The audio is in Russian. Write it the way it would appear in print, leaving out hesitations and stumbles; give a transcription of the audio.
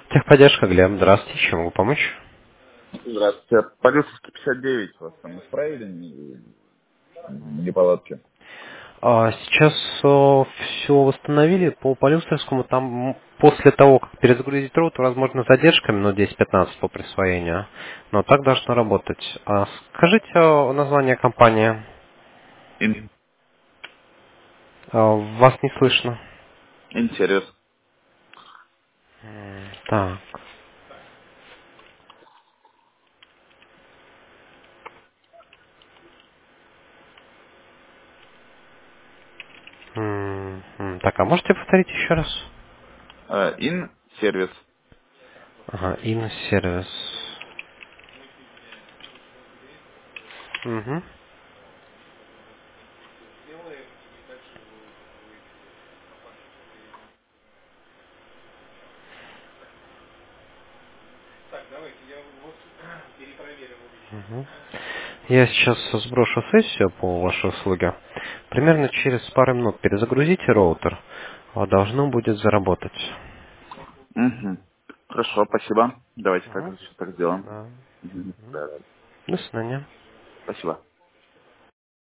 Техподдержка, Глеб. Здравствуйте. Чем могу помочь? Здравствуйте. Полюсовский 59 вас там исправили неполадки? Сейчас все восстановили по Полюсовскому. Там после того, как перезагрузить роутер, возможно, задержка минут 10-15 по присвоению. Но так должно работать. Скажите название компании. Ин- Вас не слышно. Интерес. Так. Так, а можете повторить еще раз? Сервис. Ага, сервис. Угу. Мгм. Я сейчас сброшу сессию по вашей услуге. Примерно через пару минут перезагрузите роутер. Должно будет заработать. Угу. Хорошо, спасибо. Давайте так, Мгм. так сделаем. Да. Мгм. Да. До свидания. Спасибо.